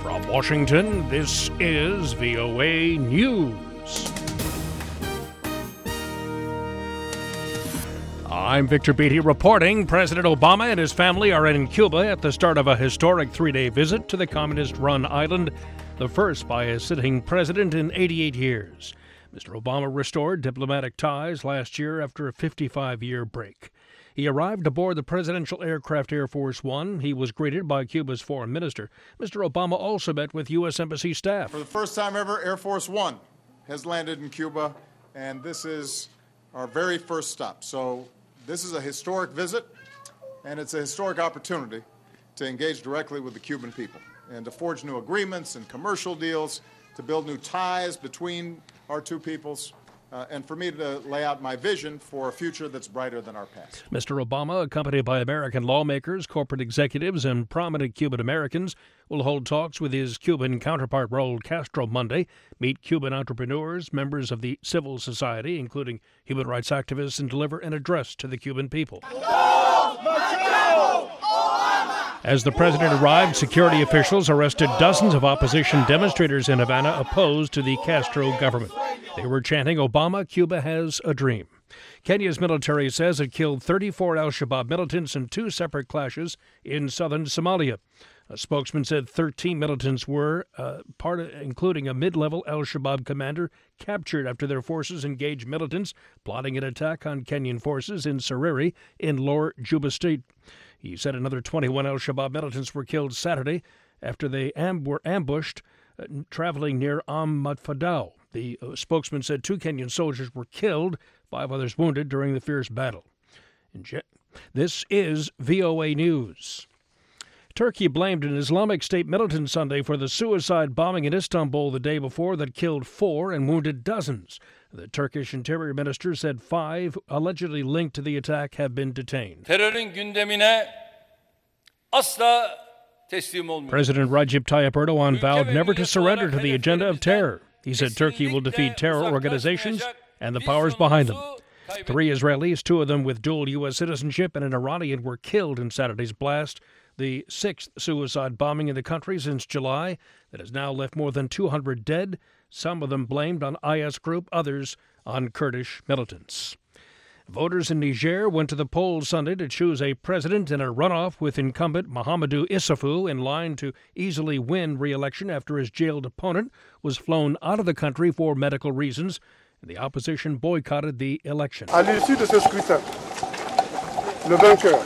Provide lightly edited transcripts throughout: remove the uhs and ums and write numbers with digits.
From Washington, this is VOA News. I'm Victor Beatty reporting President Obama and his family are in Cuba at the start of a historic three-day visit to the communist-run island, the first by a sitting president in 88 years. Mr. Obama restored diplomatic ties last year after a 55-year break. He arrived aboard the presidential aircraft Air Force One. He was greeted by Cuba's foreign minister. Mr. Obama also met with U.S. Embassy staff. For the first time ever, Air Force One has landed in Cuba, and this is our very first stop. So this is a historic visit, and it's a historic opportunity to engage directly with the Cuban people and to forge new agreements and commercial deals, to build new ties between our two peoples, and for me to lay out my vision for a future that's brighter than our past. Mr. Obama, accompanied by American lawmakers, corporate executives, and prominent Cuban Americans, will hold talks with his Cuban counterpart Raul Castro Monday, meet Cuban entrepreneurs, members of the civil society, including human rights activists, and deliver an address to the Cuban people. As the president arrived, security officials arrested dozens of opposition demonstrators in Havana opposed to the Castro government. They were chanting, "Obama, Cuba has a dream." Kenya's military says it killed 34 al-Shabaab militants in two separate clashes in southern Somalia. A spokesman said 13 militants were including a mid-level al-Shabaab commander, captured after their forces engaged militants plotting an attack on Kenyan forces in Sereri in Lower Juba State. He said another 21 al-Shabaab militants were killed Saturday after they were ambushed traveling near Matfadao. The spokesman said 2 Kenyan soldiers were killed, 5 others wounded during the fierce battle. This is VOA News. Turkey blamed an Islamic State militant Sunday for the suicide bombing in Istanbul the day before that killed 4 and wounded dozens. The Turkish Interior Minister said 5 allegedly linked to the attack have been detained. Terörün gündemine asla teslim olmayacağız. President Recep Tayyip Erdogan vowed never to surrender to the agenda of terror. He said Turkey will defeat terror organizations and the powers behind them. 3 Israelis, 2 of them with dual U.S. citizenship, and an Iranian were killed in Saturday's blast, the 6th suicide bombing in the country since July that has now left more than 200 dead, some of them blamed on IS group, others on Kurdish militants. Voters in Niger went to the polls Sunday to choose a president in a runoff with incumbent Mahamadou Issoufou in line to easily win re-election after his jailed opponent was flown out of the country for medical reasons. The opposition boycotted the election. À l'issue de ce scrutin, le vainqueur,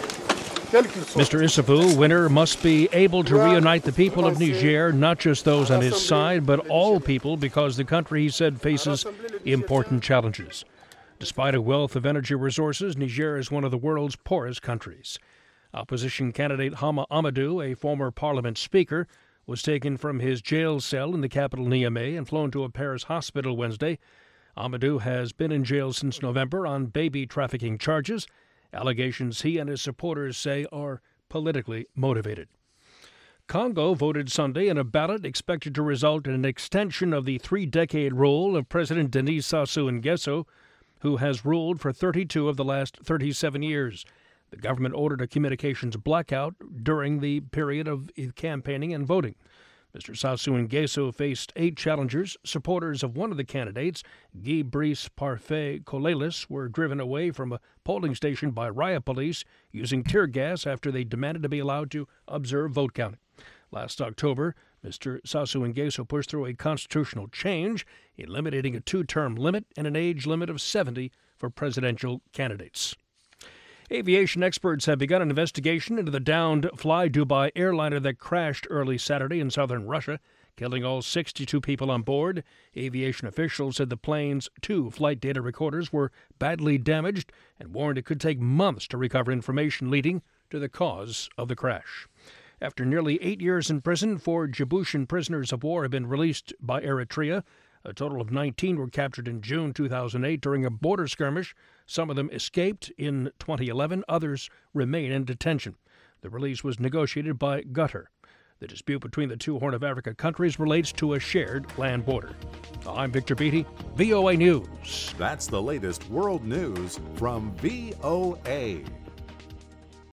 Mr. Issoufou, winner, must be able to reunite the people of Niger, not just those on his side, but all people, because the country, he said, faces important challenges. Despite a wealth of energy resources, Niger is one of the world's poorest countries. Opposition candidate Hama Amadou, a former parliament speaker, was taken from his jail cell in the capital Niamey and flown to a Paris hospital Wednesday. Amadou has been in jail since November on baby trafficking charges, allegations he and his supporters say are politically motivated. Congo voted Sunday in a ballot expected to result in an extension of the 3-decade rule of President Denis Sassou Nguesso, who has ruled for 32 of the last 37 years. The government ordered a communications blackout during the period of campaigning and voting. Mr. Sassou Nguesso faced 8 challengers. Supporters of one of the candidates, Guy Brice Parfait Colelis, were driven away from a polling station by riot police using tear gas after they demanded to be allowed to observe vote counting. Last October, Mr. Sassou Nguesso pushed through a constitutional change, eliminating a 2-term limit and an age limit of 70 for presidential candidates. Aviation experts have begun an investigation into the downed Fly Dubai airliner that crashed early Saturday in southern Russia, killing all 62 people on board. Aviation officials said the plane's 2 flight data recorders were badly damaged and warned it could take months to recover information leading to the cause of the crash. After nearly 8 years in prison, 4 Djiboutian prisoners of war have been released by Eritrea. A total of 19 were captured in June 2008 during a border skirmish. Some of them escaped in 2011. Others remain in detention. The release was negotiated by Qatar. The dispute between the 2 Horn of Africa countries relates to a shared land border. I'm Victor Beatty, VOA News. That's the latest world news from VOA.